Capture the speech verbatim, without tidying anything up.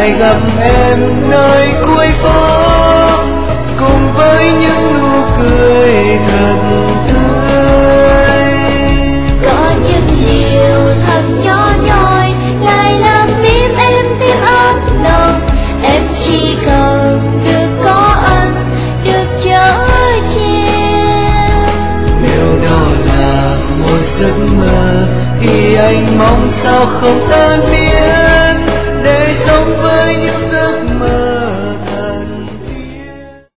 lại gặp em nơi cuối phố, cùng với những nụ cười thật tươi. Có những điều thật nhỏ nhoi lại làm tim em thêm ấm lòng. Em chỉ cần được có anh, được chở che. Nếu đó là một giấc mơ thì anh mong sao không tan biến.